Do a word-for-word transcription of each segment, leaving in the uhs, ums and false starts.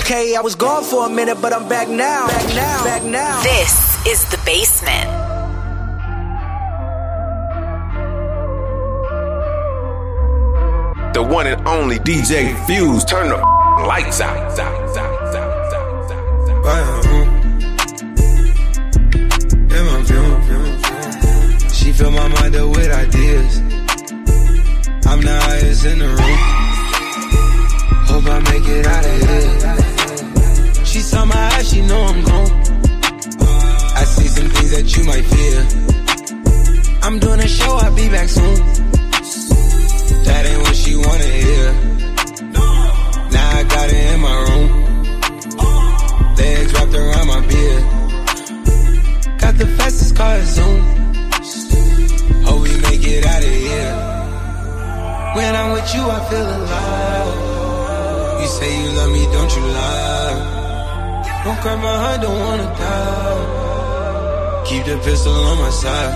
Okay, I was gone for a minute, but I'm back now. Back now. Back now. This is The Basement. The one and only D J Fuse. Turn the lights out. She fill my mind up with ideas. I'm the highest in the room. Hope I make it out of here. She saw my eyes, she know I'm gone. I see some things that you might fear. I'm doing a show, I'll be back soon. That ain't what she wanna hear. Now I got it in my room. Legs wrapped around my beard. Got the fastest car, Zoom. Hope we make it out of here. When I'm with you, I feel alive. You say you love me, don't you lie? Don't cry my heart, don't wanna die. Keep the pistol on my side.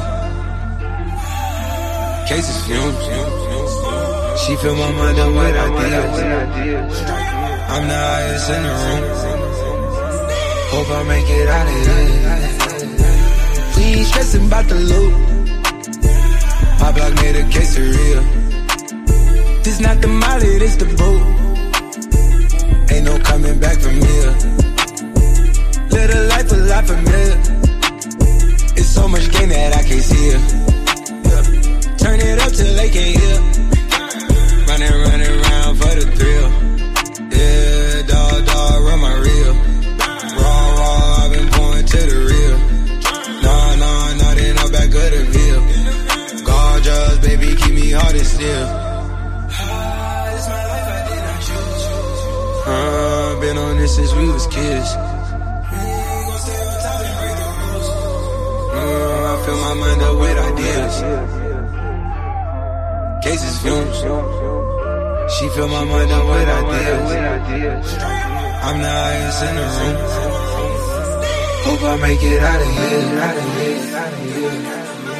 Cases fumes. She fill my mind up with ideas. I'm the highest in the room. Hope I make it out of here. We ain't stressing about the loot. My block made a quesadilla. This not the molly, this the boat. Ain't no coming back from here. Live a life a lot familiar. It's so much gain that I can't see it. Yeah. Turn it up till they can't hear. Running, running around for the thrill. Yeah, dog, dog, run my reel. Raw, raw, I've been pouring to the real. Nah, nah, nah, then I'm back of the bill. Gorgeous, baby, keep me hard and still. It's my life, I did not choose. Uh, been on this since we was kids. Uh, I fill my mind up with ideas. Cases fumes. She fill my mind up with ideas. I'm the highest in the room. Hope I make it out of here, out of here, out of here.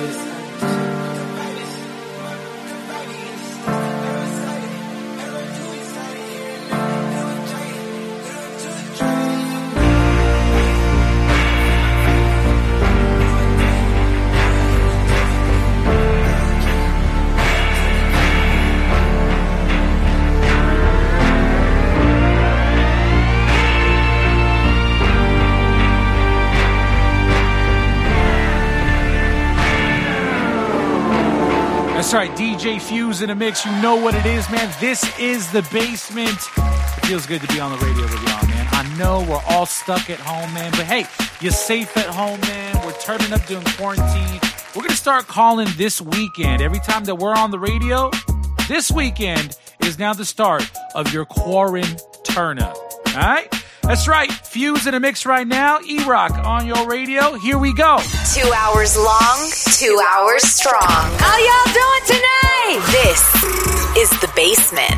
That's right, D J Fuse in a mix. You know what it is, man. This is The Basement. It feels good to be on the radio with y'all, man. I know we're all stuck at home, man. But hey, you're safe at home, man. We're turning up during quarantine. We're going to start calling this weekend. Every time that we're on the radio, this weekend is now the start of your quarantine turn-up. All right? That's right. Fuse in a mix right now. E-Rock on your radio. Here we go. Two hours long, two hours strong. How y'all doing tonight? This is The Basement.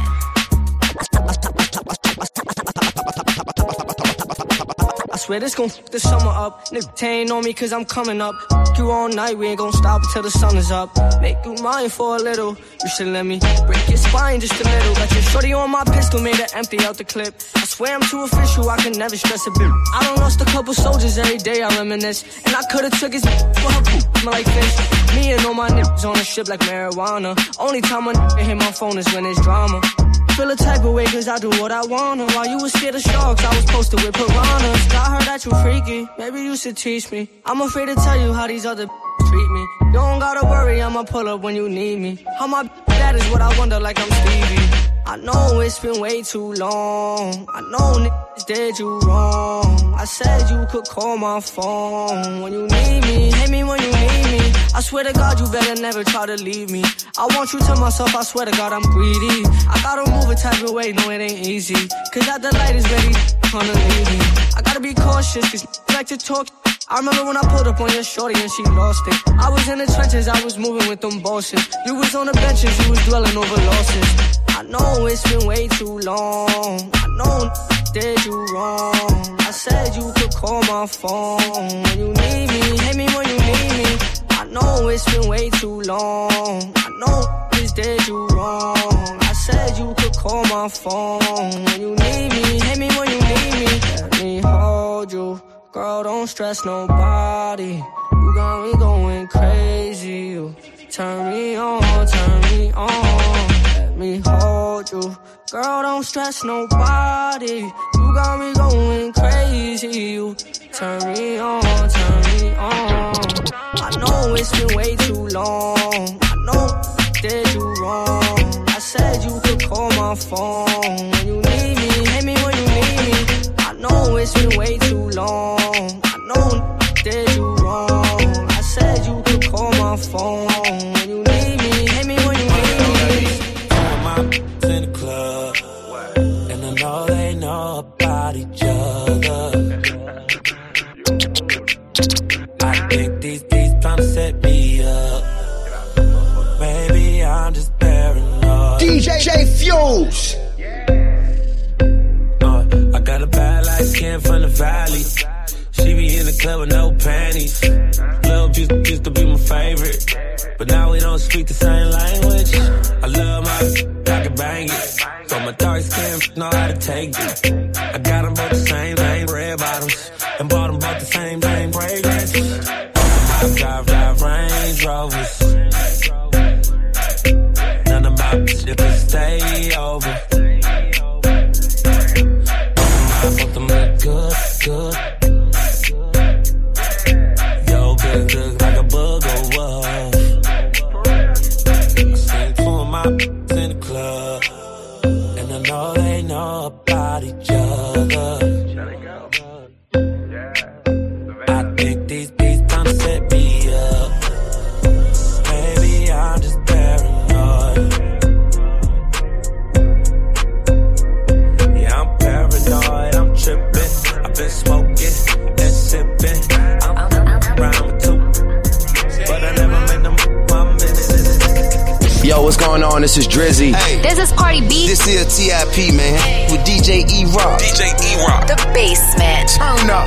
I swear this gon' f*** the summer up. Nigga, they ain't on me cause I'm coming up. F*** you all night, we ain't gon' stop until the sun is up. Make you mine for a little. You should let me break your spine just a little. Got your shorty on my pistol, made her empty out the clip. I swear I'm too official, I can never stress a bit. I done lost a couple soldiers every day, I reminisce. And I could've took his for her poop, smell like fish. Me and all my niggas on a ship like marijuana. Only time a nigga hit my phone is when it's drama. Feel a type of way cause I do what I wanna. While you was scared of sharks, I was posted with piranhas. I heard that you freaky, maybe you should teach me. I'm afraid to tell you how these other treat me. You don't gotta worry, I'ma pull up when you need me. How my that is what I wonder like I'm Stevie. I know it's been way too long. I know niggas did you wrong. I said you could call my phone when you need me. Hit me when you need me. I swear to God you better never try to leave me. I want you to myself, I swear to God I'm greedy. I gotta move a type of way, no it ain't easy. Cause that the light is ready, gonna leave me. I gotta be cautious cause like to talk. I remember when I pulled up on your shorty and she lost it. I was in the trenches, I was moving with them bosses. You was on the benches, you was dwelling over losses. I know it's been way too long. I know did you wrong. I said you could call my phone when you need me. Hit me when you need me. I know it's been way too long. I know this did you wrong. I said you could call my phone when you need me. Hit me when you need me. Girl, don't stress nobody. You got me going crazy. You turn me on, turn me on. Let me hold you. Girl, don't stress nobody. You got me going crazy. You turn me on, turn me on. I know it's been way too long. I know I did you wrong. I said you could call my phone when you need me. Hit me when you need me. I know it's been way too long. I know I did you wrong. I said you could call my phone when you need me. Hit me when you need me. All my in the club, and I know they know about each other. I think these these trying to set me up. Maybe I'm just paranoid. D J Fuse. Uh, I got a bad light skin from the valley. She be in the club with no panties. Love used, used to be my favorite, but now we don't speak the same language. I love my, I can bang it, but my dark skin know how to take it. I got them both the same thing, red bottoms, and bought them both the same thing, fragrance. I drive, drive Range Rovers. None of my shit can stay over. I want them look good, good. Yo, bitch look like a booger wolf. I seen two of my in the club, and I know they know about each other. I think these beats trying to set me up. Maybe I'm just paranoid. Yeah, I'm paranoid, I'm tripping. I've been smoking and sipping. I'm around with two, but I never made them my minute. Yo, what's going on? This is Drizzy. Hey. This is Cardi B. This is T I P, man. Hey. With D J E-Rock. D J E-Rock. The Basement. Turn up.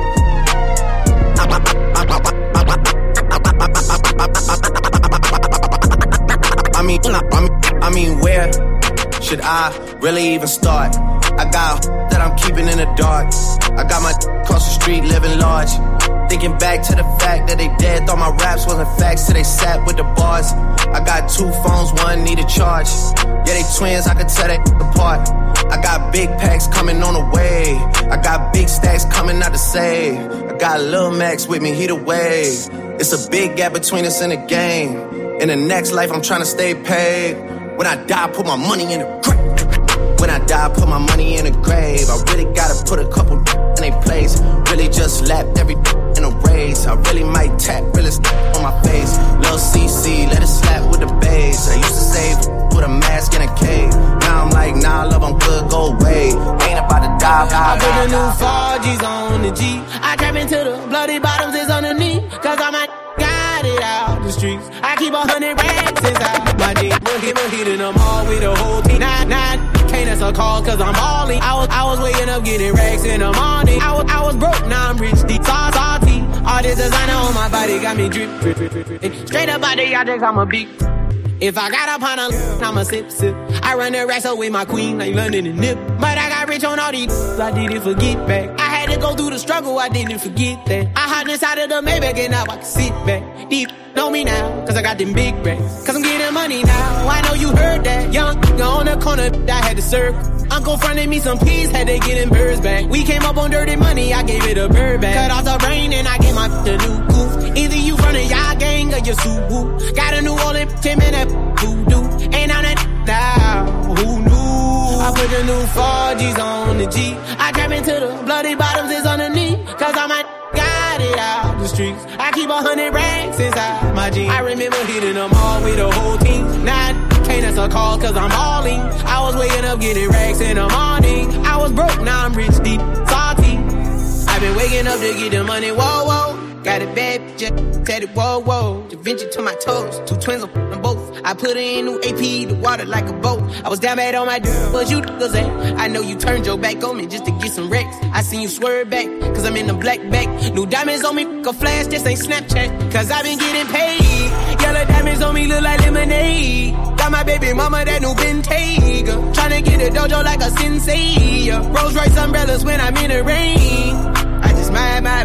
I mean, I mean, I mean, where should I really even start? I got that I'm keeping in the dark. I got my across the street living large. Thinking back to the fact that they dead, thought my raps wasn't facts till they sat with the bars. I got two phones, one need a charge. Yeah, they twins, I could tell they apart. I got big packs coming on the way. I got big stacks coming out to save. I got Lil Max with me, he the wave. It's a big gap between us in the game. In the next life, I'm trying to stay paid. When I die, put my money in the grave. When I die, put my money in the grave. I really gotta put a couple in they place. Really just lapped every in a race. I really might tap, really on my face. Lil C C, let it slap with the bass. I used to save with a mask in a cave. Now I'm like, nah, love, I'm good, go away. Ain't about to die, die, I put the new four G's on the G. I trap into the bloody bottoms is underneath. Cause I'm a got it out the streets. I keep a hundred racks inside my jeans. Monkey, monkey, then I'm all with the whole team. Not, not, can't answer a call cause I'm balling. I was, I was waking up getting racks in the morning. I was, I was broke, now I'm rich, deep, salty. All this designer on my body got me drip, drip, drip, drip, drip. Straight up out the objects, I'm a beat. If I got up on a, I'ma sip, sip. I run the racks up with my queen, like London and Nip. But I got rich on all these, I didn't forget back. I had to go through the struggle, I didn't forget that. I hopped inside of the Maybach and now I can sit back. Deep know me now, cause I got them big racks. Cause I'm getting money now, I know you heard that. Young, on the corner, I had to serve. Uncle fronted me some peas, had to get them birds back. We came up on dirty money, I gave it a bird back. Cut off the rain and I gave my the new goof. Either you from the y'all gang or you Subaru. Got a New Orleans, Tim and that voodoo. Ain't on that now, who knew? I put the new four G's on the G. I trap into the bloody bottoms is underneath. Cause I'm a got it out the streets. I keep a hundred racks inside my jeans. I remember hitting them all with the whole team. Not can't answer a call cause I'm balling. I was waking up getting racks in the morning. I was broke, now I'm rich, deep, salty. I've been waking up to get the money, whoa, whoa. Got a bad bitch, said it, whoa, whoa. Da Vinci to my toes, two twins on them both. I put her in new A P, the water like a boat. I was down bad on my dude, but you niggas ain't. I know you turned your back on me just to get some wrecks. I seen you swerve back, cause I'm in the black back. New diamonds on me, fuck a flash, this ain't Snapchat. Cause I been getting paid. Yellow diamonds on me look like lemonade. Got my baby mama that new Bentayga. Tryna get a dojo like a sensei. Rolls Royce umbrellas when I'm in the rain. I just mind my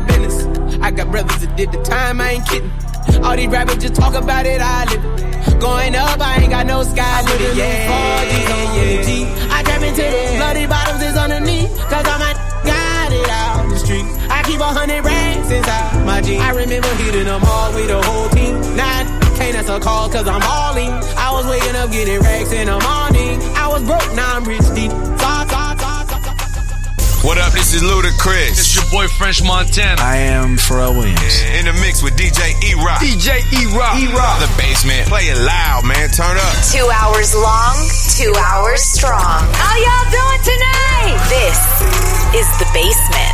brothers that did the time, I ain't kidding. All these rappers just talk about it, I live it. Going up, I ain't got no sky limit. Yeah, yeah, yeah, yeah. I trap into the bloody bottoms is underneath, cause all my got it out the streets. I keep a hundred racks inside my jeans. I remember hitting them all with the whole team. Now can't answer calls cause I'm balling. I was waking up getting racks in the morning. I was broke, now I'm rich deep. Talk, talk, talk, talk, talk. What up, this is Ludacris. It's your boy French Montana. I am Pharrell Williams. In the mix with D J E-Rock. D J E-Rock. E-Rock. The basement. Play it loud, man. Turn up. Two hours long, two hours strong. How y'all doing tonight? This is The Basement.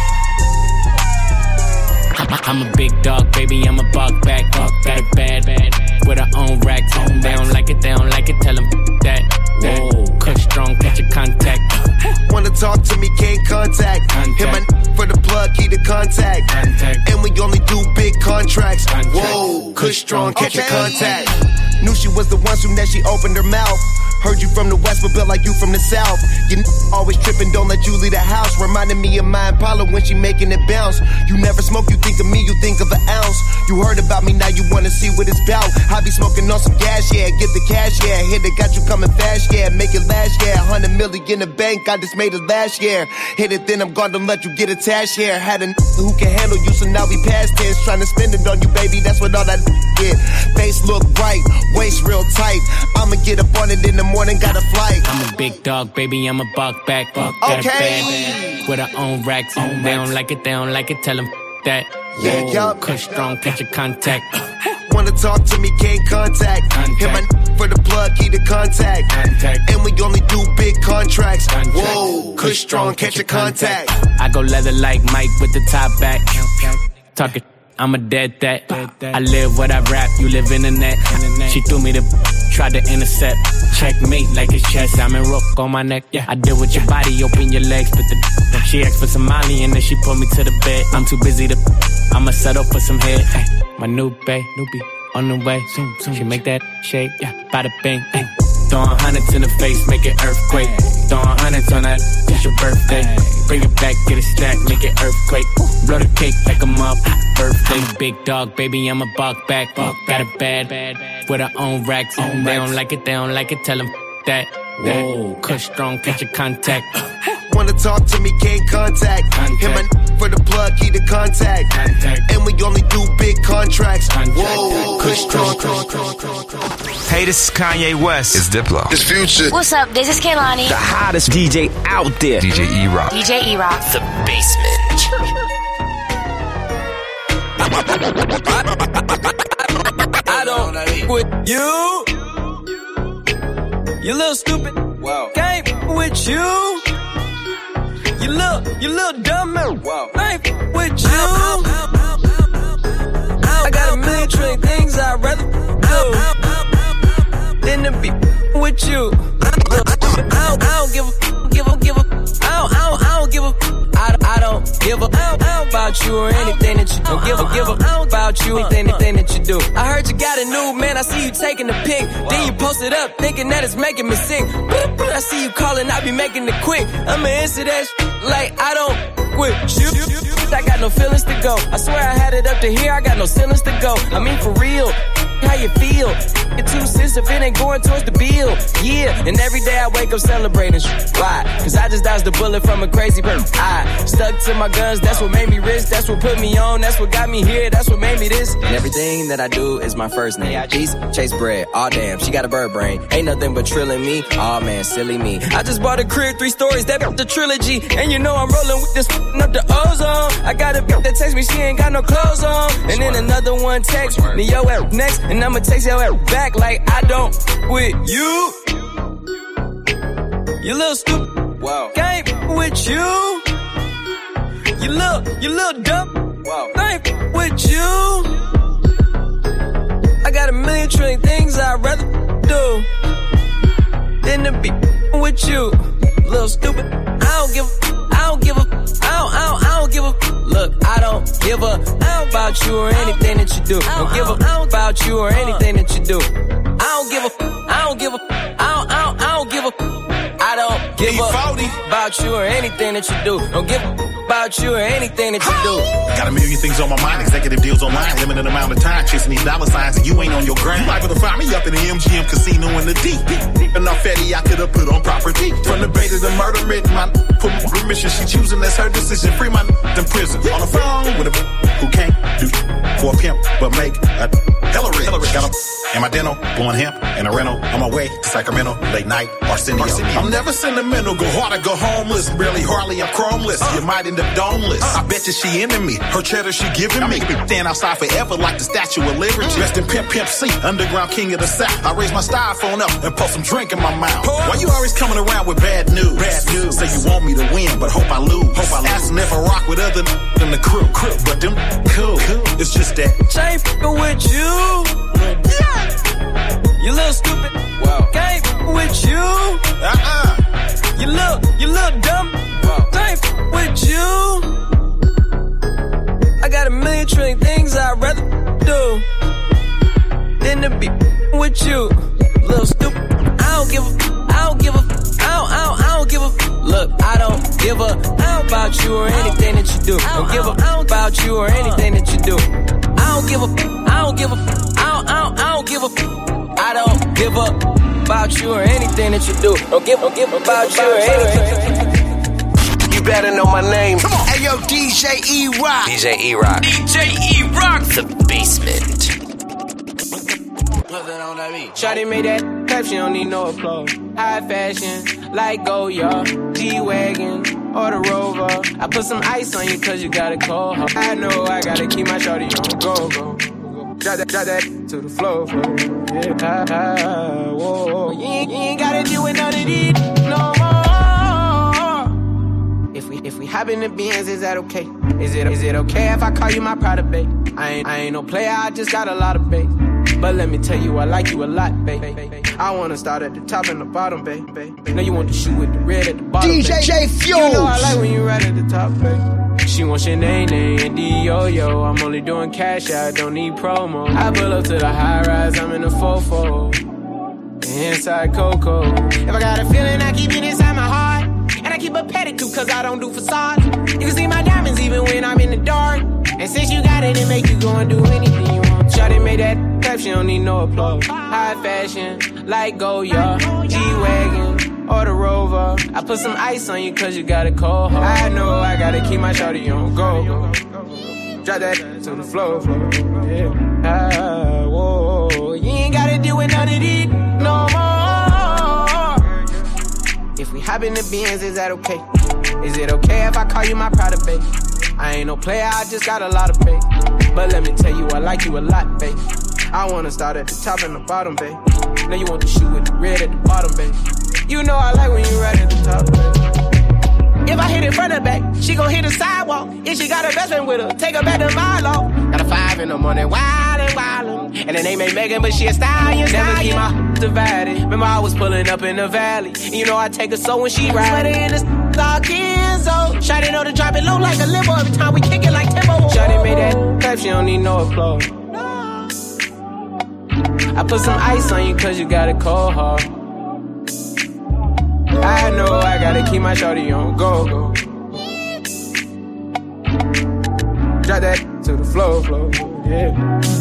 I'm a big dog, baby, I'm a buck back, buck back, bad, bad, with her own racks. They don't like it, they don't like it, tell them that, that. Whoa. Cush strong, catch your contact. Wanna talk to me, can't contact. contact. Hit my n- for the plug, key to contact. contact. And we only do big contracts. Contact. Whoa, Kush strong, catch okay. your contact. Knew she was the one soon that she opened her mouth. Heard you from the west, but built like you from the south. You n- always tripping, don't let you leave the house. Reminding me of my Impala when she making it bounce. You never smoke, you think of me, you think of an ounce. You heard about me, now you wanna see what it's bout. I be smoking on some gas, yeah, get the cash, yeah. Hit it, got you coming fast, yeah, make it last, yeah. Hundred million in the bank, I just made it last year. Hit it, then I'm gone, don't let you get attached, yeah. Had a n- who can handle you, so now we past tense. Trying to spend it on you, baby, that's what all that get. Face look right, waist real tight. I'ma get up on it in the morning, got a flight. I'm a big dog, baby, I'm a buck back, buck okay. that bad, with her own racks. Own they racks. Don't like it, they don't like it, tell them that. Yeah, yup. Kush strong, catch your contact. Wanna talk to me, can't contact. contact. Hit my n- for the plug, key to contact. contact. And we only do big contracts. Contract. Whoa, Kush strong, catch your contact. contact. I go leather like Mike with the top back. Talking, I'm a dead that. I live what I rap, you live in the net. She threw me the, tried to intercept. Checkmate like it's chess, I'm in rook on my neck. Yeah, I deal with your body, open your legs, put the. She asked for some Molly and then she put me to the bed. I'm too busy to, I'ma settle for some head. Ay, my new bae, newbie, on the way. Soon, soon. She make that shake, yeah, bada bing. Ay. Throwing hundreds in the face, make it earthquake. Throwing hundreds on that, it's your birthday. Bring it back, get it stacked, make it earthquake. Blow the cake like a mop, birthday. Big dog, baby, I'm a buck back. Buck got it bad, bad, with her own racks. Own they racks. Don't like it, they don't like it, tell them that. Whoa, Kush strong, catch your contact. Wanna talk to me, can't contact. contact. Hit my n- for the plug, key to contact. contact. And we only do big contracts. Contract. Whoa, Kush strong. Hey, this is Kanye West. It's Diplo. It's Future. What's up? This is Kehlani. The hottest D J out there. D J E-Rock. D J E-Rock. The Basement. I don't with you. You little stupid. Wow. Can't with you. You little, you little dumb man. Wow. I ain't with you. I got a million trillion things I'd rather do than to be with you. I don't, I don't give a, give a, give a. I don't, I don't, I don't give a. I, I don't give a about you or anything that you do. Give a, give a about you anything, anything that you do. I heard you got a new man. I see you taking the pic. Then you post it up, thinking that it's making me sick. I see you calling, I be making it quick. I'ma answer that sh- like I don't quit. I got no feelings to go. I swear I had it up to here. I got no ceilings to go. I mean for real. How you feel? Your two cents if it ain't going towards the bill. Yeah, and every day I wake up celebrating. Why? Cause I just dodged a bullet from a crazy person. I stuck to my guns, that's what made me rich. That's what put me on, that's what got me here. That's what made me this. And everything that I do is my first name. Cheese, chase bread. Aw, damn, she got a bird brain. Ain't nothing but trilling me. Aw, man, silly me. I just bought a crib, three stories, that the trilogy. And you know I'm rolling with this up the ozone. I got a bitch that text me, she ain't got no clothes on. And then another one text me, yo, at next. And I'ma text your ass back like I don't with you. You little stupid. Wow. Can't with you. You little, you little dumb. Wow. Ain't with you. I got a million trillion things I'd rather do than to be with you. Little stupid. I don't give a. I don't give a. I don't. I don't. I don't give a. Look, I don't give a about you or anything that you do. Don't give a about you or anything that you do. I don't give a. I don't give a. I don't. I don't. I don't give a. I don't give a about you or anything that you do. Don't give a about you or anything that you do. Got a million things on my mind, executive deals online, limited amount of time, chasing these dollar signs, and you ain't on your grind. You liable to find me up in the M G M casino in the deep. Enough fatty I could have put on property. From the bait to the murder written, my put my permission. She choosing, that's her decision. Free my in prison. On the phone with a who can't do for a pimp, but make a hella rich. Got him in my dental, blowing hemp in a rental. On my way to Sacramento, late night, Arsenio. I'm never sentimental, go hard or go homeless. Barely, hardly, I'm chromeless. Uh. You might end up domeless. Uh. I bet you she into me. Her cheddar she giving me. I make me stand outside forever like the Statue of Liberty. Uh. Rest in Pimp Pimp C, underground king of the South. I raise my styrofoam up and pour some drink in my mouth. Uh. Why you always coming around with bad news? Bad news. Say you want me to win, but hope I lose. Hope I lose. Asking if I rock with other than the crew. crew. But them cool. cool. It's just that. Ain't f***ing with you. Yeah. You little stupid. Wow. Ain't f***ing with you. Uh-uh. You look, you look dumb. Wow. Ain't f***ing with you. I got a million trillion things I'd rather do than to be f***ing with you. Little stupid. I don't give a, I don't give a, I don't, I don't, I don't give a, look, I don't give a, I don't about you or anything that you do. I don't give a, I don't about you or anything that you do. I don't give a, I don't give a, I don't, I don't, I don't give a, I don't give a about you or anything that you do. Don't give, don't give about you or anything. You better know my name. Come on. Hey yo, D J E-Rock. D J E-Rock. D J E-Rock. The Basement. Shawty made that clap, she don't need no applause. High fashion, like Goya, G-Wagon, or the Rover. I put some ice on you cause you got a cold heart. I know I gotta keep my shawty on go, go. Drop that, drop that to the floor, floor. Yeah, ah, ah, whoa. You ain't, you ain't gotta deal with none of these no more. If we, if we hop in the Benz, is that okay? Is it, is it okay if I call you my pride of babe? I ain't, I ain't no player, I just got a lot of babe. But let me tell you, I like you a lot, babe. I wanna start at the top and the bottom, babe. Now you want the shoe with the red at the bottom, D J J Fuse. You know I like when you right at the top, babe. She wants your name, name, and D-O-Yo. I'm only doing cash, I don't need promo. I pull up to the high rise, I'm in the fofo. Inside Coco. If I got a feeling, I keep it inside my heart. And I keep a pedicure, cause I don't do facades. You can see my diamonds even when I'm in the dark. And since you got it, it make you go and do anything you want. Shawty made that clap, she don't need no applause. High fashion, like Goya, G-Wagon, or the Rover. I put some ice on you cause you got a cold heart. I know I gotta keep my shawty on go, go. Drop that to the floor, floor. Yeah. Ah, whoa. You ain't gotta deal with none of these no more. If we hop in the Benz, is that okay? Is it okay if I call you my pride of babe? I ain't no player, I just got a lot of babe. But let me tell you, I like you a lot, babe. I wanna start at the top and the bottom, babe. Now you want the shoe with the red at the bottom, babe. You know I like when you right at the top, babe. If I hit it front or back, she gon' hit the sidewalk. If she got her best friend with her, take her back to Milo. Got a five in the morning, wildin', wildin'. And the name ain't Megan, but she a stallion, stallion. Never keep my divided. Remember I was pulling up in the valley. And you know I take her so when she ride. Sweater in the dog Kenzo. Shawty know to drop it low like a limo. Every time we kick it like Timbo. Shawty made that clap, she don't need no applause. I put some ice on you cause you got a cold heart. I know I gotta keep my shawty on go, go. Drop that to the floor, floor, yeah.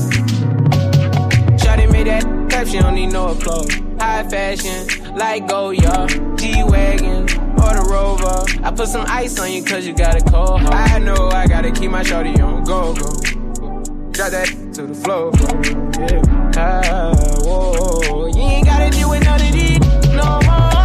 Shawty made that clap, she don't need no applause. High fashion, like Goya, G-Wagon, or the Rover. I put some ice on you cause you got a cold heart. I know I gotta keep my shawty on go, go. Drop that to the floor, floor, yeah. Ah, whoa. You ain't gotta deal with none of these no more.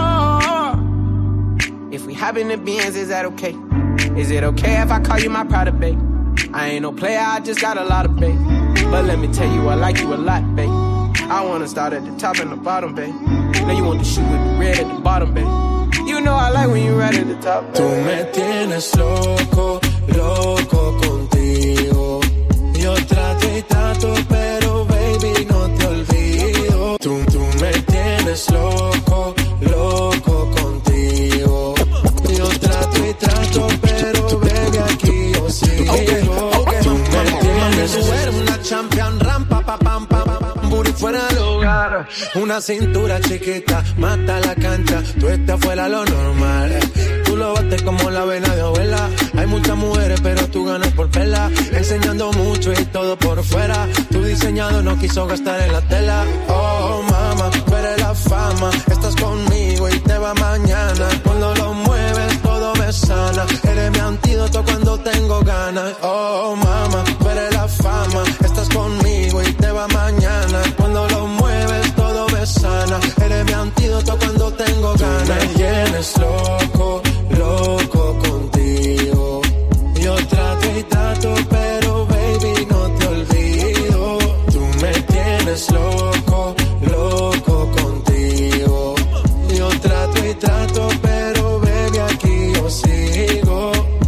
If we hop in the Benz, is that okay? Is it okay if I call you my pride of babe? I ain't no player, I just got a lot of babe. But let me tell you, I like you a lot, babe. I wanna start at the top and the bottom, babe. Now you want the shoe with the red at the bottom, babe. You know I like when you right at the top, babe. Tú me tienes loco, loco contigo. Yo trato y trato, pero baby no te olvido. Tú, tú me tienes loco, loco contigo. Yo trato y trato, pero baby aquí yo sigo. Okay, okay. Tú me tienes. Tú eres una champion, ram, pa, pa, pam, pam, pam, booty fuera del hogar. Una cintura chiquita, mata la cancha. Tú estás fuera lo normal. Tú lo bates como la vena de abuela. Hay muchas mujeres, pero tú ganas por pela. Enseñando mucho y todo por fuera. Tu diseñado no quiso gastar en la tela. Oh, mama, tú eres la fama. Estás conmigo y te va mañana. Cuando lo mueves, todo me sana. Eres mi antídoto cuando tengo ganas. Oh, mama, tú eres la fama. Estás conmigo y te va mañana. Cuando lo mueves, todo me sana. Eres mi antídoto cuando tengo ganas. Tú me tienes loco, loco contigo. Yo trato y trato, pero baby, no te olvido. Tú me tienes loco, loco contigo. Yo trato y trato, pero baby, aquí yo sigo.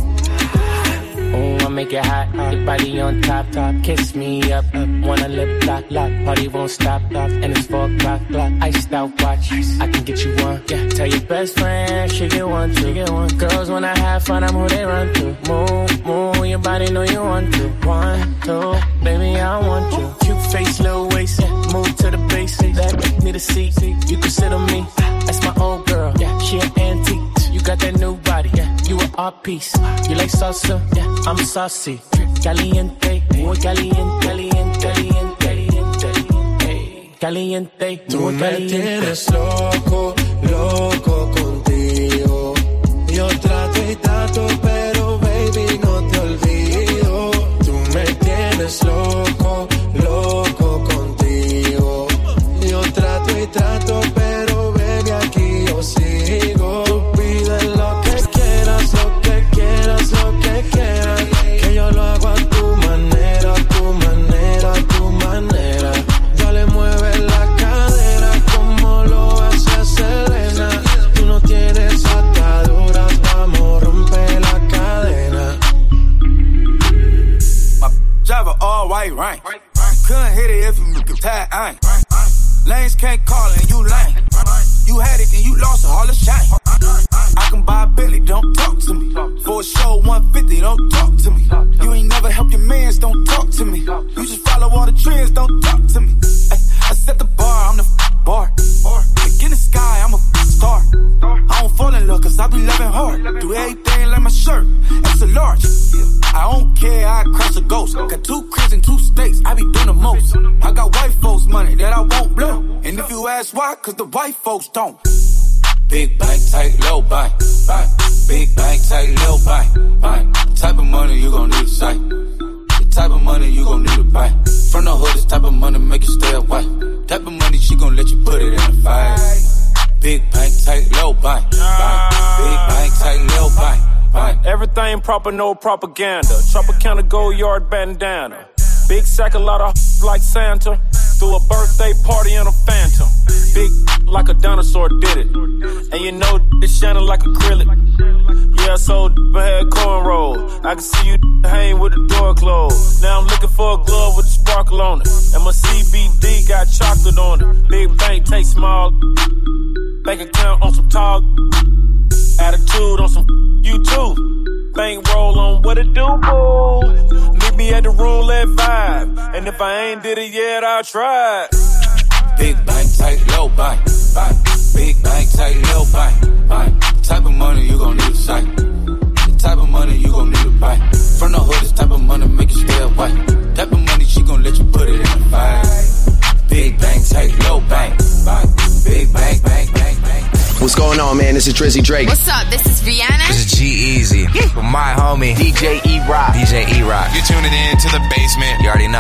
Oh, I make it hot, your body on top, top. Kiss me up, up. Wanna lip lock, lock. Party won't stop, stop. And it's four o'clock, clock. Iced out watch, I can get you one. Yeah, tell your best friend she get one, she get one. Girls when I have fun, I'm who they run to. Move, move, your body know you want to. One, two, baby I want you. Cute face, little waist, yeah. Move to the base, that need a seat. You can sit on me, that's my old girl. Yeah, she an antique. You got that new body, yeah. You an art piece. You like salsa, yeah. I'm saucy. Caliente, muy caliente, caliente, caliente, caliente, caliente. Tú me tienes loco, loco contigo. Yo trato y trato, pero baby no te olvido. Tú me tienes loco, loco contigo. Yo trato y trato, pero baby aquí yo sigo. Tú pides lo que quieras, lo que quieras, lo que quieras. Que yo lo hago a tu manera, a tu manera, a tu manera. Dale, mueve la cadera como lo hace Selena. Tú no tienes ataduras, vamos, rompe la cadena. My driver all white, right? Couldn't hit it if you could tag, ain't. Lanes can't call it and you lame. You had it and you lost it, all the shine. I can buy a Billy, don't talk to me. For a show one fifty, don't talk to me. You ain't never help your mans, don't talk to me. You just follow all the trends, don't talk to me. Ay, I set the bar, I'm the f- bar. Like in the sky, I'm a f- star. I don't fall in love cause I be loving hard. Do everything like my shirt, it's a large. I don't care, I cross a ghost. Got two cribs and two states, I be doing the most. I got white folks money that I won't blow. And if you ask why, cause the white folks don't. Big bank, tight, low bank, bank. Big bank, tight, low bank, bank. Type of money you gon' need a sight. The type of money you gon' need to buy. From the hood, this type of money make you stay away. Type of money she gon' let you put it in the fight. Big bank, tight, low bank, bank. Big bank, tight, low bank, bank. Everything proper, no propaganda. Tropicana gold yard bandana. Big sack, a lot of like Santa. Threw a birthday party in a phantom. Big like a dinosaur did it. And you know it's shining like acrylic. Yeah, I sold my head cornrows. I can see you hang with the door closed. Now I'm looking for a glove with a sparkle on it. And my C B D got chocolate on it. Big bank, take small. Bank account on some tall. Attitude on some you too. Bank roll on what it do, boo. Meet me at the roulette vibe. And if I ain't did it yet, I'll try. Big bank, tight, low bank, bank. Big bank, tight, low bank, bank. Type of money you gon' need a sight. The type of money you gon' need to buy. From the hood, this type of money make you stay away. Type of money she gon' let you put it in the fight. Big bank, tight, low bank, bank. Big bank, bank, bank, bank. What's going on, man? This is Drizzy Drake. What's up? This is Rihanna. This is G-Eazy. With my homie, D J E-Rock. D J E-Rock. You're tuning in to The Basement. You already know.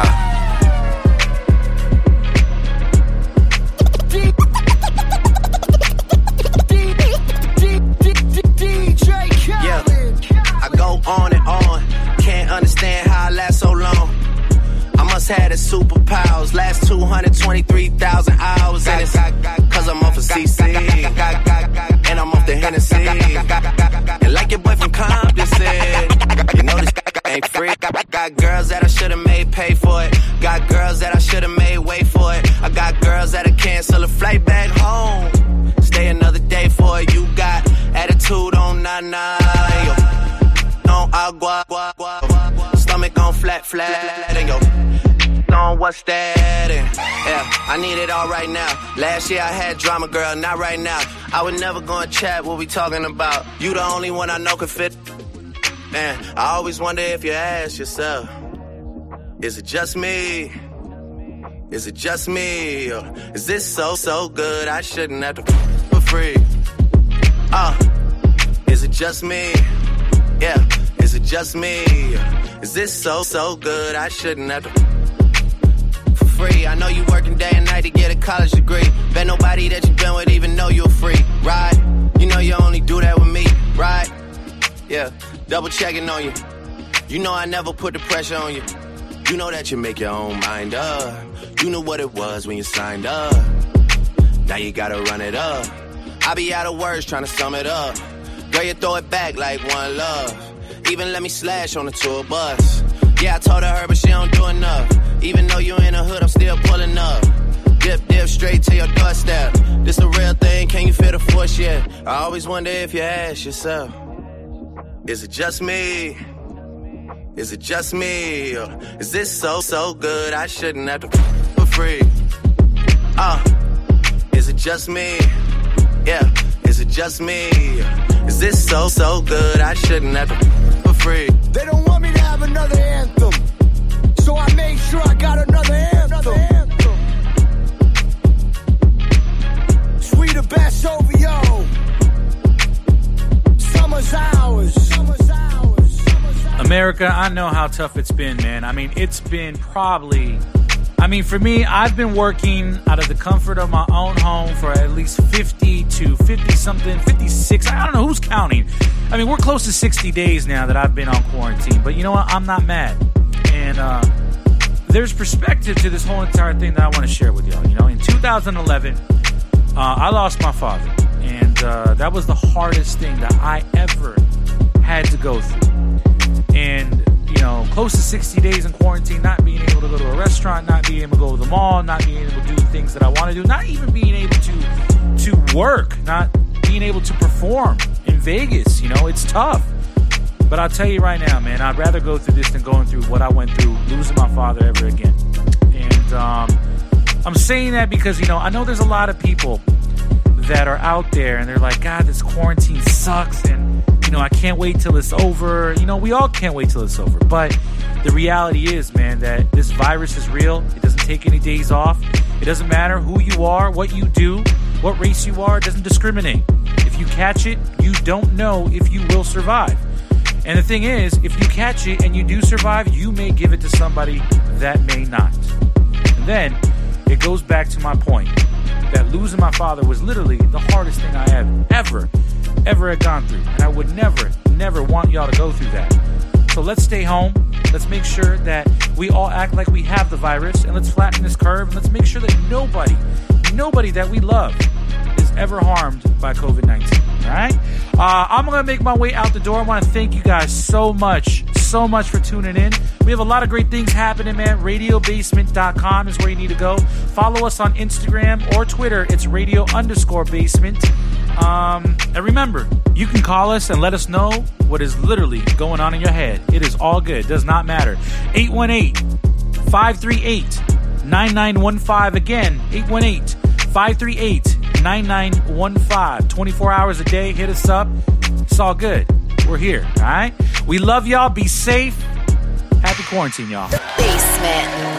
Yeah, I go on and on. Can't understand how I last so long. I must have the superpowers. Last two hundred twenty-three thousand hours. And it's cause I'm off of C C. And I'm off the Hennessy. And like your boy from Compton said, you know this ain't free. Got girls that I should've made pay for it. Got girls that I should've made wait for it. I got girls that'll cancel a flight back home. Stay another day for it. You got attitude on nine-nine. On agua. Stomach on flat, flat. And yo, on what's that? And yeah, I need it all right now. Last year I had drama, girl, not right now. I would never go and chat what we talking about. You the only one I know can fit. Man, I always wonder if you ask yourself, is it just me? Is it just me? Or is this so, so good I shouldn't have to f- for free? Uh, is it just me? Yeah, is it just me? Is this so, so good I shouldn't have to f- for free? I know you working day and night to get a college degree. Bet nobody that you've been with even know you're free, right? You know you only do that with me, right? Yeah, double checking on you. You know I never put the pressure on you. You know that you make your own mind up. You knew what it was when you signed up. Now you gotta run it up. I be out of words trying to sum it up. Girl, you throw it back like one love. Even let me slash on the tour bus. Yeah, I told her, but she don't do enough. Even though you in the hood, I'm still pulling up. Dip, dip, straight to your doorstep. This a real thing, can you feel the force yet? I always wonder if you ask yourself, is it just me? Is it just me? Or is this so, so good I shouldn't have to f- for free? Uh, is it just me? Yeah, is it just me? Is this so, so good I shouldn't have to f- for free? They don't want me to have another anthem, so I made sure I got another anthem. Sweet of best over yo. Summer's ours. Summer's ours. America, I know how tough it's been, man. I mean, it's been probably, I mean, for me, I've been working out of the comfort of my own home for at least fifty to fifty-something, fifty-six, I don't know who's counting. I mean, we're close to sixty days now that I've been on quarantine, but you know what? I'm not mad. And uh, there's perspective to this whole entire thing that I want to share with y'all. You know, in two thousand eleven, uh, I lost my father, and uh, that was the hardest thing that I ever had to go through. And, you know, close to sixty days in quarantine, not being able to go to a restaurant, not being able to go to the mall, not being able to do things that I want to do, not even being able to to work, not being able to perform in Vegas. You know, it's tough. But I'll tell you right now, man, I'd rather go through this than going through what I went through, losing my father ever again. And um, I'm saying that because, you know, I know there's a lot of people that are out there and they're like, God, this quarantine sucks, and you know, I can't wait till it's over. You know, we all can't wait till it's over. But the reality is, man, that this virus is real. It doesn't take any days off. It doesn't matter who you are, what you do, what race you are. It doesn't discriminate. If you catch it, you don't know if you will survive. And the thing is, if you catch it and you do survive, you may give it to somebody that may not. And then it goes back to my point that losing my father was literally the hardest thing I have ever ever had gone through, and I would never, never want y'all to go through that. So let's stay home. Let's make sure that we all act like we have the virus, and let's flatten this curve, and let's make sure that nobody, nobody that we love is ever harmed by covid nineteen, all right? Uh, I'm going to make my way out the door. I want to thank you guys so much, so much for tuning in. We have a lot of great things happening, man. radio basement dot com is where you need to go. Follow us on Instagram or Twitter. It's radio underscore basement. Um, and remember, you can call us and let us know what is literally going on in your head. It is all good. It does not matter. eight one eight, five three eight, nine nine one five. Again, eight one eight, five three eight, nine nine one five. twenty-four hours a day. Hit us up. It's all good. We're here. All right. We love y'all. Be safe. Happy quarantine, y'all. Basement.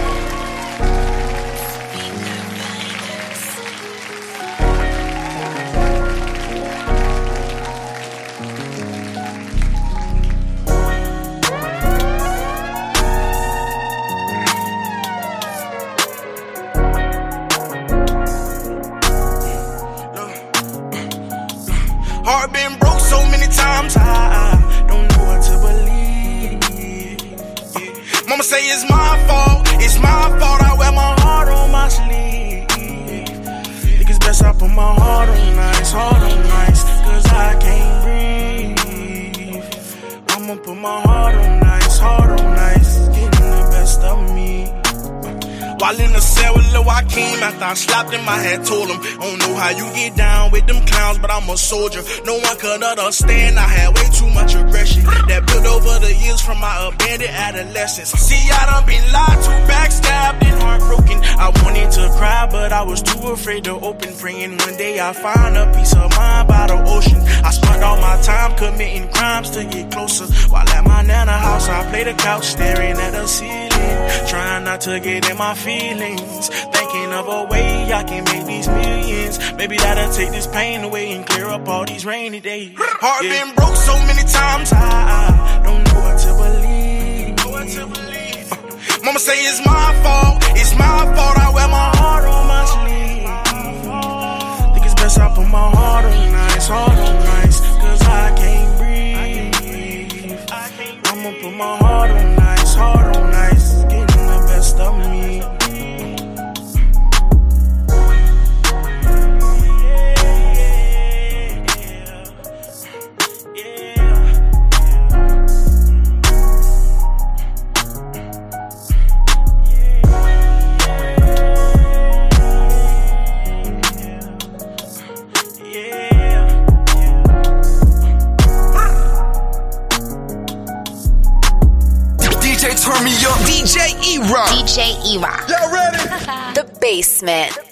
Heart been broke so many times, I don't know what to believe. Yeah. Mama say it's my fault, it's my fault. I wear my heart on my sleeve. Think it's best I put my heart on ice, heart on ice, cause I can't breathe. I'ma put my heart on ice, heart on ice, getting the best of me. While in the cell with Lil Joaquin, after I slapped him, I had told him, I don't know how you get down with them clowns, but I'm a soldier. No one could understand, I had way too much aggression that built over the years from my abandoned adolescence. See, I done been lied to, backstabbed, and heartbroken. I wanted to cry, but I was too afraid to open. Praying one day I find a peace of mind by the ocean. I spent all my time committing crimes to get closer. While at my nana house, I play the couch, staring at the ceiling, trying not to get in my feelings, thinking of a way I can make these millions. Maybe that'll take this pain away and clear up all these rainy days. Heart yeah. been broke so many times, I, I don't know what to believe. Know what to believe. Uh, Mama say it's my fault, it's my fault. I wear my heart on my sleeve. Think it's best I put my heart on nice, heart on nice, cause I can't breathe. I'ma put my heart on nice, heart on nice, getting the best of me. Turn me up, D J E-Rock. D J E-Rock. Y'all ready? The Basement.